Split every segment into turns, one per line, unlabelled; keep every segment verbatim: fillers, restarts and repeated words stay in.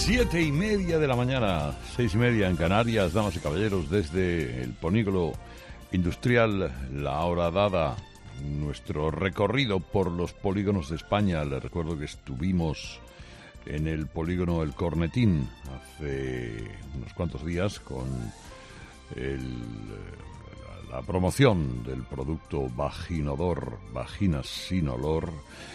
Siete y media de la mañana, seis y media en Canarias, damas y caballeros, desde el polígono industrial La Hora Dada, nuestro recorrido por los polígonos de España. Les recuerdo que estuvimos en el polígono El Cornetín hace unos cuantos días con el, la promoción del producto Vaginodor, vaginas sin olor,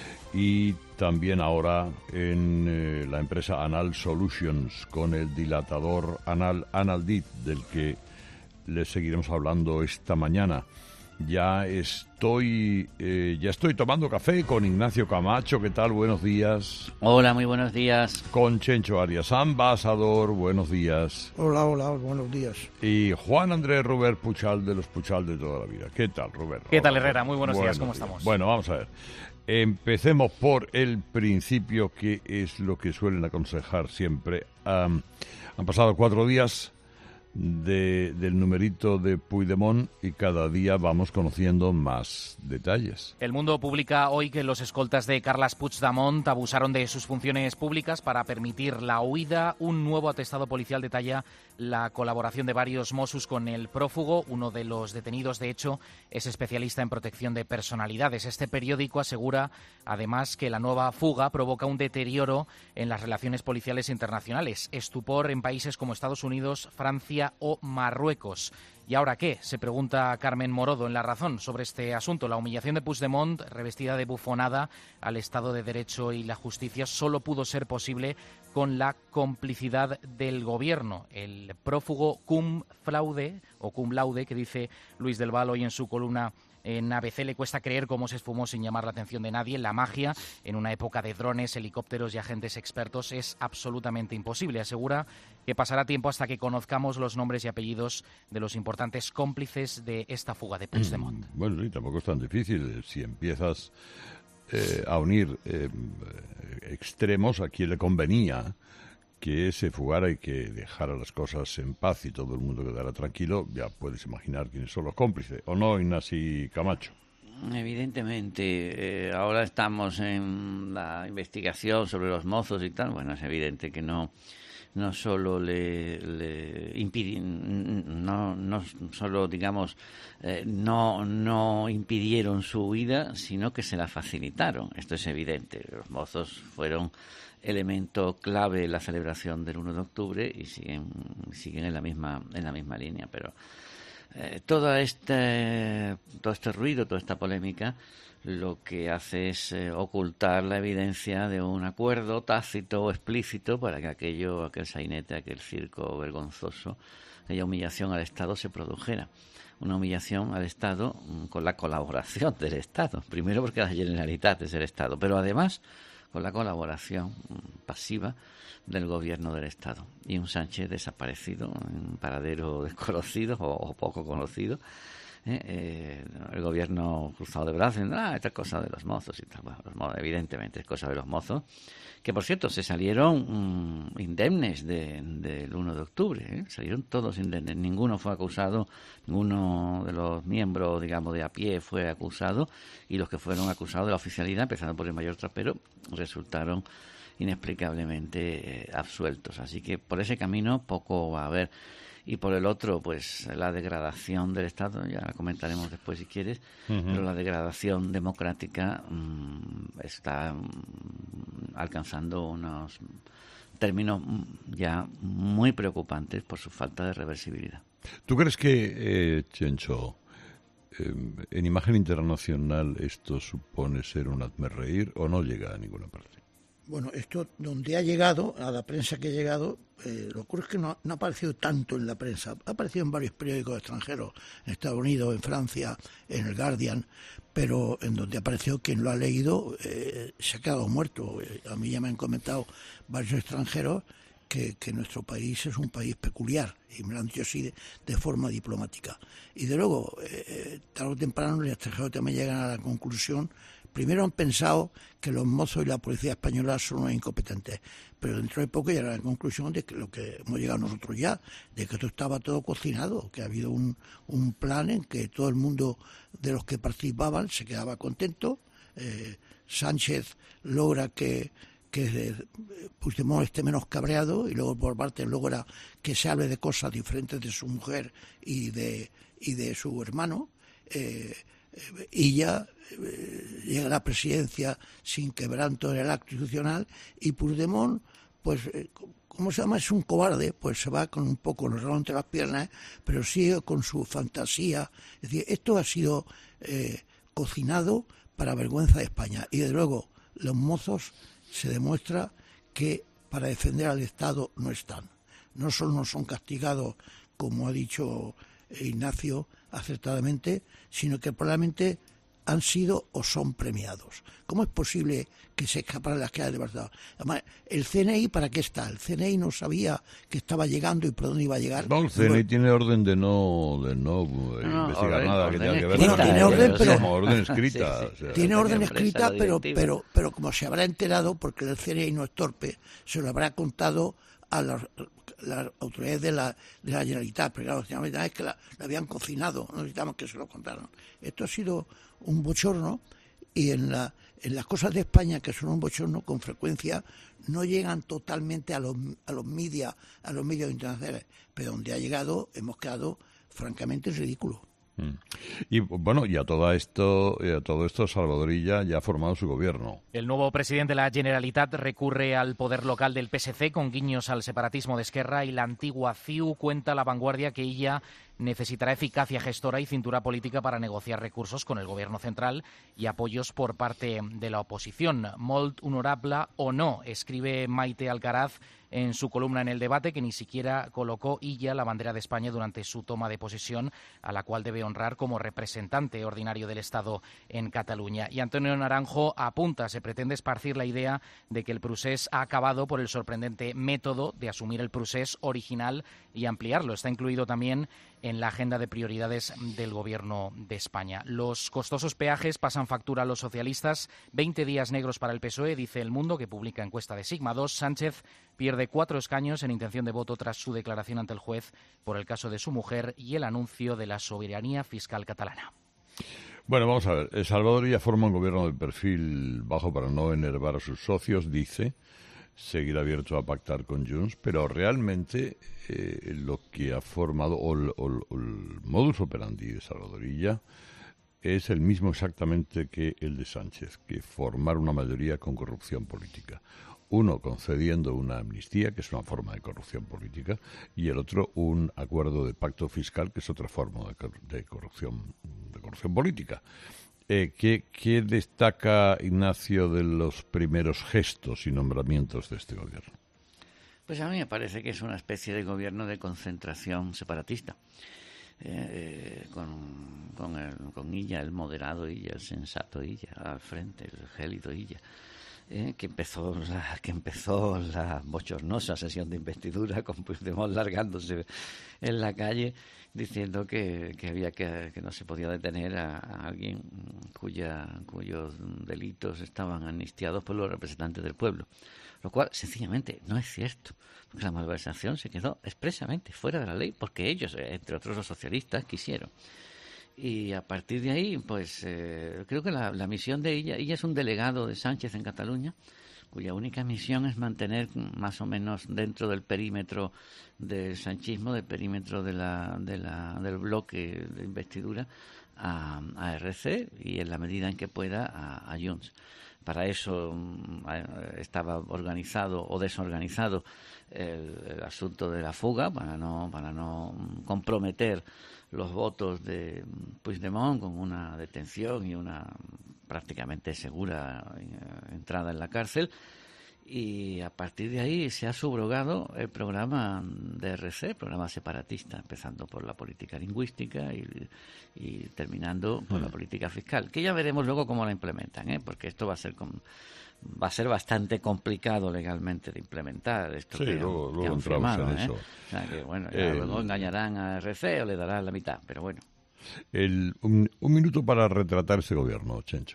y también ahora en eh, la empresa Anal Solutions con el dilatador anal Analdit, del que les seguiremos hablando esta mañana. Ya estoy eh, ya estoy tomando café con Ignacio Camacho. ¿Qué tal? Buenos días.
Hola, muy buenos días.
Con Chencho Arias, ambasador. Buenos días.
Hola, hola, buenos días.
Y Juan Andrés Ruber Puchal, de los Puchal de toda la vida. ¿Qué tal, Ruber?
¿Qué tal, Herrera? Muy buenos,
buenos
días. ¿Cómo
días.
estamos?
Bueno, vamos a ver. Empecemos por el principio, que es lo que suelen aconsejar siempre. Um, han pasado cuatro días de, del numerito de Puigdemont y cada día vamos conociendo más detalles.
El Mundo publica hoy que los escoltas de Carles Puigdemont abusaron de sus funciones públicas para permitir la huida. Un nuevo atestado policial detalla la colaboración de varios Mossos con el prófugo. Uno de los detenidos, de hecho, es especialista en protección de personalidades. Este periódico asegura, además, que la nueva fuga provoca un deterioro en las relaciones policiales internacionales, estupor en países como Estados Unidos, Francia o Marruecos. ¿Y ahora qué?, se pregunta Carmen Morodo en La Razón sobre este asunto. La humillación de Puigdemont, revestida de bufonada al Estado de Derecho y la justicia, solo pudo ser posible con la complicidad del gobierno. El prófugo cum laude, o cum laude, que dice Luis del Val hoy en su columna en A B C, le cuesta creer cómo se esfumó sin llamar la atención de nadie. La magia, en una época de drones, helicópteros y agentes expertos, es absolutamente imposible. Asegura que pasará tiempo hasta que conozcamos los nombres y apellidos de los importantes cómplices de esta fuga de Puigdemont.
Bueno, sí, tampoco es tan difícil. Si empiezas eh, a unir eh, extremos, a quien le convenía que se fugara y que dejara las cosas en paz y todo el mundo quedara tranquilo, ya puedes imaginar quiénes son los cómplices. ¿O no, Ignacio Camacho?
Evidentemente, eh, ahora estamos en la investigación sobre los mozos y tal. Bueno, es evidente que no no solo le, le impidieron, no, no solo, digamos, eh, no, no impidieron su huida, sino que se la facilitaron. Esto es evidente. Los mozos fueron elemento clave en la celebración del uno de octubre y siguen siguen en la misma en la misma línea, pero eh, todo este todo este ruido, toda esta polémica, lo que hace es eh, ocultar la evidencia de un acuerdo tácito o explícito para que aquello, aquel sainete, aquel circo vergonzoso, aquella humillación al Estado se produjera. Una humillación al Estado con la colaboración del Estado. Primero porque la Generalitat es el Estado, pero además con la colaboración pasiva del gobierno del Estado. Y un Sánchez desaparecido, en paradero desconocido o, o poco conocido. ¿eh? Eh, el gobierno cruzado de brazos, ah, esta es cosa de los mozos y tal. Bueno, los mozos, evidentemente es cosa de los mozos, que por cierto se salieron mmm, indemnes de, del uno de octubre, ¿eh? Salieron todos indemnes, ninguno fue acusado, ninguno de los miembros, digamos, de a pie fue acusado, y los que fueron acusados de la oficialidad, empezando por el mayor Trapero, resultaron inexplicablemente eh, absueltos. Así que por ese camino poco va a haber. Y por el otro, pues la degradación del Estado, ya la comentaremos después si quieres, uh-huh. Pero la degradación democrática mmm, está mmm, alcanzando unos términos ya muy preocupantes por su falta de reversibilidad.
¿Tú crees que, eh, Chencho, eh, en imagen internacional esto supone ser un hazmerreír o no llega a ninguna parte?
Bueno, esto donde ha llegado, a la prensa que ha llegado, eh, lo que ocurre es que no, no ha aparecido tanto en la prensa. Ha aparecido en varios periódicos extranjeros, en Estados Unidos, en Francia, en el Guardian, pero en donde apareció quien lo ha leído eh, se ha quedado muerto. Eh, a mí ya me han comentado varios extranjeros que, que nuestro país es un país peculiar, y me lo han dicho así de, de forma diplomática. Y de luego, eh, tarde o temprano, los extranjeros también llegan a la conclusión. Primero han pensado que los mozos y la policía española son unos incompetentes, pero dentro de poco llegarán a la conclusión de que lo que hemos llegado nosotros ya, de que esto estaba todo cocinado, que ha habido un, un plan en que todo el mundo de los que participaban se quedaba contento. Eh, Sánchez logra que, que eh, Puigdemont esté menos cabreado, y luego por parte luego era que se hable de cosas diferentes de su mujer y de y de su hermano, eh, y ya eh, llega a la presidencia sin quebranto en el acto institucional, y Puigdemont, pues eh, ¿cómo se llama? Es un cobarde, pues se va con un poco el reloj entre las piernas, pero sigue con su fantasía. Es decir, esto ha sido eh, cocinado para vergüenza de España, y desde luego los mozos se demuestra que para defender al Estado no están. No solo no son castigados, como ha dicho Ignacio acertadamente, sino que probablemente han sido o son premiados. ¿Cómo es posible que se escaparan las calles de libertad? Además, ¿el C N I para qué está? ¿El C N I no sabía que estaba llegando y por dónde iba a llegar?
No, el C N I bueno, tiene orden de no de no, no investigar orden, nada orden que tenga que ver
bueno,
con
tiene orden, pero,
como orden escrita.
sí, sí,
o sea,
tiene orden escrita, pero, pero, pero como se habrá enterado, porque el C N I no es torpe, se lo habrá contado a las, las autoridades de la, de la Generalitat, pero claro, la Generalitat es que la, la habían cocinado, no necesitamos que se lo contaran. Esto ha sido un bochorno, y en, la, en las cosas de España, que son un bochorno, con frecuencia no llegan totalmente a los, a los media, a los medios internacionales, pero donde ha llegado hemos quedado francamente ridículos.
Y bueno, y a todo esto, y a todo esto Salvador Illa ya ha formado su gobierno.
El nuevo presidente de la Generalitat recurre al poder local del P S C con guiños al separatismo de Esquerra, y la antigua C I U cuenta La Vanguardia que Illa necesitará eficacia gestora y cintura política para negociar recursos con el gobierno central y apoyos por parte de la oposición. Molt honorable o no, escribe Maite Alcaraz en su columna en El Debate, que ni siquiera colocó Illa la bandera de España durante su toma de posesión, a la cual debe honrar como representante ordinario del Estado en Cataluña. Y Antonio Naranjo apunta, se pretende esparcir la idea de que el procés ha acabado por el sorprendente método de asumir el procés original y ampliarlo. Está incluido también en la agenda de prioridades del Gobierno de España. Los costosos peajes pasan factura a los socialistas. veinte días negros para el P S O E, dice El Mundo, que publica encuesta de Sigma dos. Sánchez pierde cuatro escaños en intención de voto tras su declaración ante el juez por el caso de su mujer y el anuncio de la soberanía fiscal catalana.
Bueno, vamos a ver. El Salvador ya forma un gobierno de perfil bajo para no enervar a sus socios, dice. Seguir abierto a pactar con Junts, pero realmente eh, lo que ha formado, o el, o, el, o el modus operandi de Salvador Illa es el mismo exactamente que el de Sánchez, que formar una mayoría con corrupción política. Uno concediendo una amnistía, que es una forma de corrupción política, y el otro un acuerdo de pacto fiscal, que es otra forma de, de corrupción, de corrupción política. Eh, ¿qué, ¿Qué destaca, Ignacio, de los primeros gestos y nombramientos de este gobierno?
Pues a mí me parece que es una especie de gobierno de concentración separatista, eh, con, con, el, con Illa, el moderado Illa, el sensato Illa, al frente, el gélido Illa. Eh, que empezó la, que empezó la bochornosa sesión de investidura con Puigdemont largándose en la calle diciendo que, que había que, que no se podía detener a, a alguien cuya, cuyos delitos estaban amnistiados por los representantes del pueblo, lo cual sencillamente no es cierto, porque la malversación se quedó expresamente fuera de la ley porque ellos, entre otros los socialistas, quisieron. Y a partir de ahí, pues eh, creo que la, la misión de ella, ella es un delegado de Sánchez en Cataluña, cuya única misión es mantener más o menos dentro del perímetro del sanchismo, del perímetro de la, de la, del bloque de investidura a, a R C y en la medida en que pueda a, a Junts. Para eso estaba organizado o desorganizado el, el asunto de la fuga, para no, para no comprometer los votos de Puigdemont con una detención y una prácticamente segura entrada en la cárcel. Y a partir de ahí se ha subrogado el programa de R C, el programa separatista, empezando por la política lingüística y, y terminando por la política fiscal, que ya veremos luego cómo la implementan, ¿eh? Porque esto va a ser con, va a ser bastante complicado legalmente de implementar esto.
Sí,
que
luego,
han,
luego
que han
entramos
firmado,
en
¿eh?
eso.
O sea que, bueno, ya
eh,
luego engañarán a R C o le darán la mitad, pero bueno.
El, un, un minuto para retratar este gobierno, Chencho.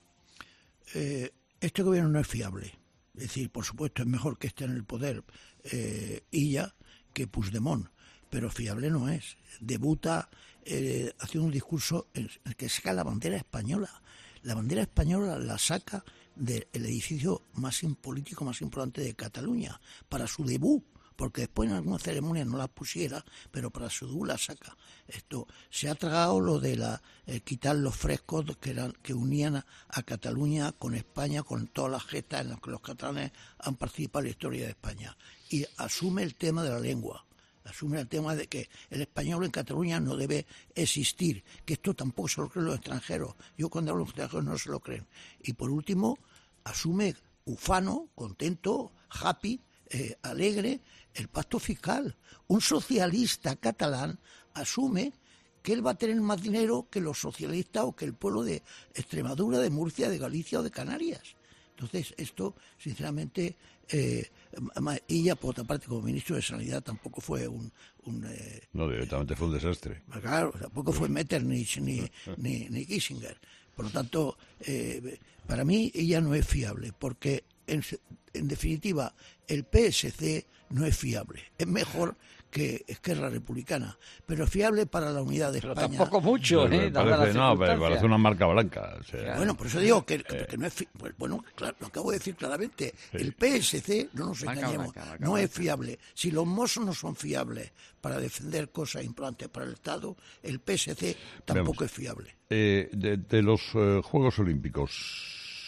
Eh, este gobierno no es fiable. Es decir, por supuesto, es mejor que esté en el poder eh, Illa que Puigdemont, pero fiable no es. Debuta eh, haciendo un discurso en el que saca la bandera española. La bandera española la saca del edificio más político más importante de Cataluña, para su debut, porque después en algunas ceremonias no la pusiera, pero para su debut la saca. Esto se ha tragado lo de la eh, quitar los frescos que eran que unían a, a Cataluña con España, con todas las gestas en las que los catalanes han participado en la historia de España, y asume el tema de la lengua. Asume el tema de que el español en Cataluña no debe existir, que esto tampoco se lo creen los extranjeros. Yo cuando hablo de los extranjeros no se lo creen. Y por último, asume ufano, contento, happy, eh, alegre, el pacto fiscal. Un socialista catalán asume que él va a tener más dinero que los socialistas o que el pueblo de Extremadura, de Murcia, de Galicia o de Canarias. Entonces, esto, sinceramente, eh, y ya por otra parte, como ministro de Sanidad, tampoco fue un... un eh,
no, directamente fue un desastre.
Claro, tampoco fue Metternich ni, ni, ni Kissinger. Por lo tanto, eh, para mí ella no es fiable, porque, en, en definitiva, el P S C no es fiable. Es mejor que Esquerra Republicana, pero fiable para la unidad de
pero
España.
Pero tampoco mucho,
¿eh? Parece, no, pero parece una marca blanca. O sea,
claro. Bueno, por eso digo que, que, que no es... Fi- pues, bueno, claro, lo acabo de decir claramente. Sí. El P S C, no nos
marca
engañemos,
blanca, marca
no
blanca.
es fiable. Si los Mossos no son fiables para defender cosas importantes para el Estado, el P S C tampoco Veamos. es fiable.
Eh, de, de los eh, Juegos Olímpicos...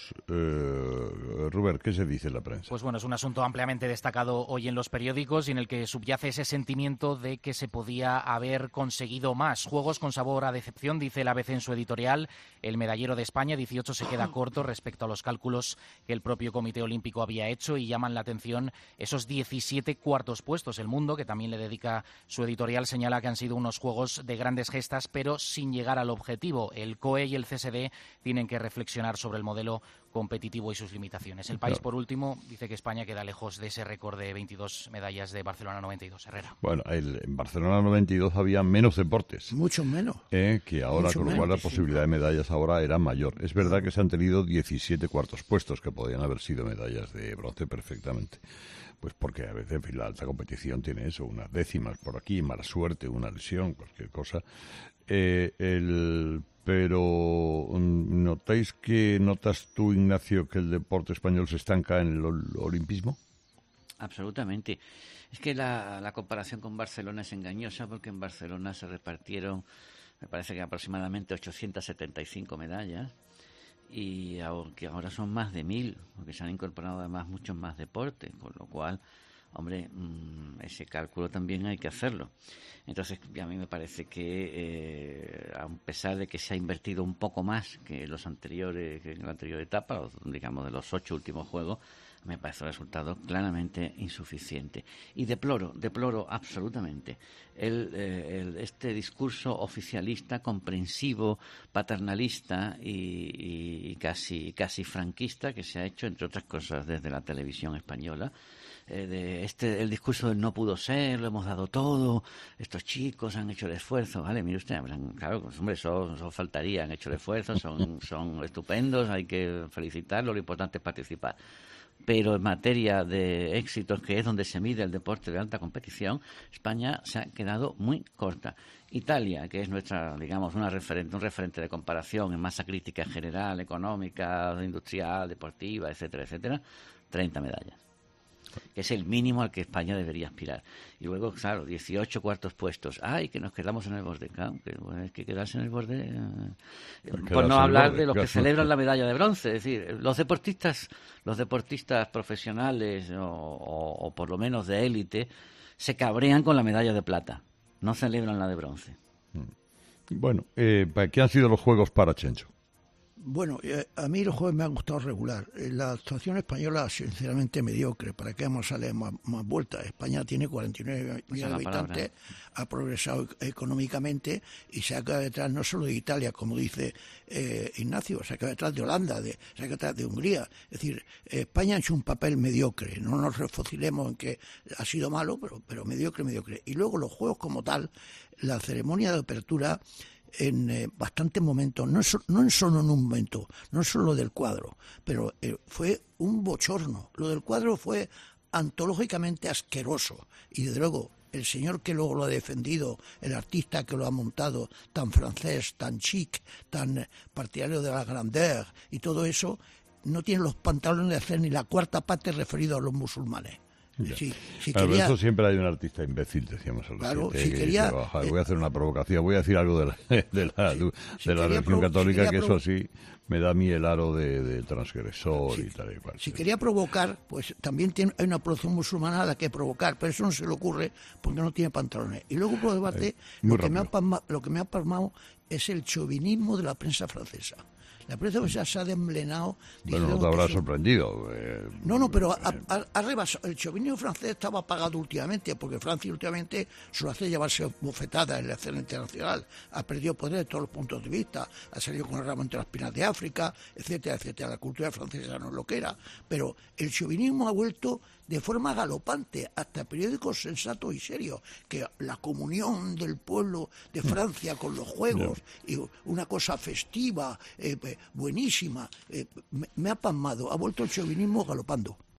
Eh, Rubén, ¿qué se dice en la prensa?
Pues bueno, es un asunto ampliamente destacado hoy en los periódicos y en el que subyace ese sentimiento de que se podía haber conseguido más. Juegos con sabor a decepción, dice el A B C en su editorial. El medallero de España, dieciocho, se queda corto respecto a los cálculos que el propio Comité Olímpico había hecho, y llaman la atención esos diecisiete cuartos puestos. El Mundo, que también le dedica su editorial, señala que han sido unos juegos de grandes gestas, pero sin llegar al objetivo. El C O E y el C S D tienen que reflexionar sobre el modelo competitivo y sus limitaciones. El País, por último, dice que España queda lejos de ese récord de veintidós medallas de Barcelona noventa y dos. Herrera.
Bueno, el, en Barcelona noventa y dos había menos deportes.
Mucho menos.
Eh, que ahora,
Mucho
con lo cual
menos,
la posibilidad sí. de medallas ahora era mayor. Es verdad que se han tenido diecisiete cuartos puestos, que podrían haber sido medallas de bronce perfectamente. Pues porque a veces, en fin, la alta competición tiene eso, unas décimas por aquí, mala suerte, una lesión, cualquier cosa. Eh, el... Pero, ¿notáis que, notas tú, Ignacio, que el deporte español se estanca en el olimpismo?
Absolutamente. Es que la, la comparación con Barcelona es engañosa, porque en Barcelona se repartieron, me parece que aproximadamente ochocientas setenta y cinco medallas, y aunque ahora son más de mil, porque se han incorporado además muchos más deportes, con lo cual, hombre, ese cálculo también hay que hacerlo. Entonces, a mí me parece que, eh, a pesar de que se ha invertido un poco más que los anteriores, que en la anterior etapa, digamos de los ocho últimos juegos, me parece un resultado claramente insuficiente. Y deploro, deploro absolutamente el, eh, el, este discurso oficialista, comprensivo, paternalista y, y, y casi, casi franquista que se ha hecho, entre otras cosas, desde la televisión española. Eh, de este el discurso del no pudo ser, lo hemos dado todo, estos chicos han hecho el esfuerzo, vale, mire usted, claro, pues, hombre, eso, eso faltaría, han hecho el esfuerzo, son, son estupendos, hay que felicitarlos, lo importante es participar. Pero en materia de éxitos, que es donde se mide el deporte de alta competición, España se ha quedado muy corta. Italia, que es nuestra, digamos, una referente, un referente de comparación en masa crítica general, económica, industrial, deportiva, etcétera, etcétera, treinta medallas, que es el mínimo al que España debería aspirar. Y luego, claro, dieciocho cuartos puestos. ¡Ay, que nos quedamos en el borde! Claro, que bueno, hay que quedarse en el borde. Eh, por no hablar borde, de los que celebran la medalla de bronce. Es decir, los deportistas, los deportistas profesionales o, o, o por lo menos de élite se cabrean con la medalla de plata. No celebran la de bronce.
Bueno, eh, ¿qué han sido los juegos para Chencho?
Bueno, a mí los juegos me han gustado regular. La actuación española, sinceramente, mediocre. ¿Para qué vamos a darle más, más vueltas? España tiene cuarenta y nueve millones de habitantes, ha progresado económicamente y se ha quedado detrás no solo de Italia, como dice eh, Ignacio, se ha quedado detrás de Holanda, de, se ha quedado detrás de Hungría. Es decir, España ha hecho un papel mediocre. No nos refocilemos en que ha sido malo, pero, pero mediocre, mediocre. Y luego los juegos como tal, la ceremonia de apertura, en eh, bastantes momentos, no, so, no en solo en un momento, no solo del cuadro, pero eh, fue un bochorno. Lo del cuadro fue antológicamente asqueroso y desde luego el señor que luego lo ha defendido, el artista que lo ha montado, tan francés, tan chic, tan partidario de la grandeur y todo eso, no tiene los pantalones de hacer ni la cuarta parte referido a los musulmanes. Si, si
claro,
quería,
eso siempre hay un artista imbécil, decíamos al
claro,
reciente,
si
que
quería,
dice, "Baja,
eh,
voy a hacer una provocación, voy a decir algo de la, de la,
si,
de
si
la religión
provo-
católica,
si
que
provo-
eso sí me da a mí el aro de, de transgresor
si,
y tal y cual".
si quería provocar, pues también tiene, hay una producción musulmana a la que provocar, pero eso no se le ocurre porque no tiene pantalones. Y luego, por debate,
Eh, muy
lo, que me ha
rápido.
pasma- lo que me ha pasmado es el chauvinismo de la prensa francesa. La prensa francesa se ha desmelenado.
Bueno, no
diciendo
te habrá
que son-
sorprendido. eh,
No, no, pero ha,
eh,
ha- ha rebasado. El chauvinismo francés estaba apagado últimamente, porque Francia últimamente solo hace llevarse bofetadas en la escena internacional. Ha perdido poder de todos los puntos de vista. Ha salido con el ramo entre las pinas de África, etcétera, etcétera. La cultura francesa no es lo que era. Pero el chauvinismo ha vuelto de forma galopante, hasta periódicos sensatos y serios, que la comunión del pueblo de Francia con los juegos, y una cosa festiva, eh, buenísima, eh, me, me ha pasmado, ha vuelto el chauvinismo galopando.